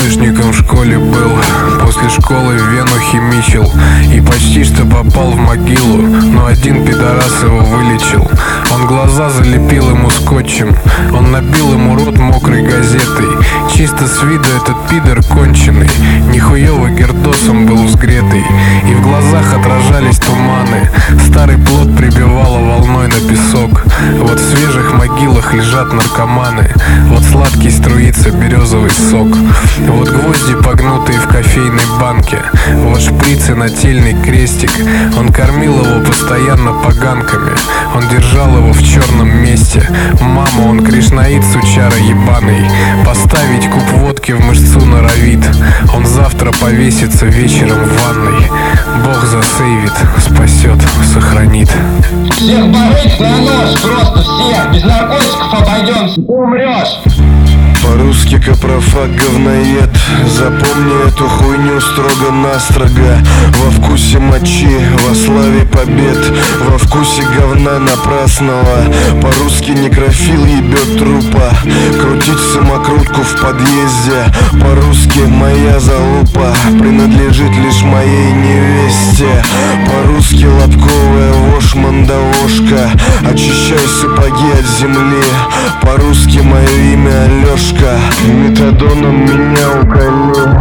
двоечником в школе был. После школы в Вену химичил и почти что попал в могилу, но один пидорас его вылечил. Он глаза залепил ему скотчем, он набил ему рот мокрой газетой. Чисто с виду этот пидор конченый, нихуёво гердосом был взгретый, и в глазах отражались туманы. Старый плод прибивало волной на песок. Вот в свежих могилах лежат наркоманы, вот сладкий струится березовый сок, вот гвозди погнутые в кофейной банке, вот шприцы нательный крестик. Он кормил его постоянно поганками, он держал его в черном месте. Мама, он кришнаит, сучара ебаный, поставить куб водки в мышцу норовит. Он завтра повесится вечером в ванной. Бог засейвит, спасет, сохранит. Всех барыг на нож, просто всех. Без наркотиков обойдемся, умрешь. По-русски капрофаг говноед. Запомни эту хуйню строго-настрого. Во вкусе мочи, во славе побед, во вкусе говна напрасного. По-русски некрофил ебет трупа, крутить самокрутку в подъезде. По-русски моя залупа принадлежит лишь моей невесте. По-русски лобковая вошь, мандавошка, очищай сапоги от земли. По-русски мое имя Алешка, метадоном меня уколи.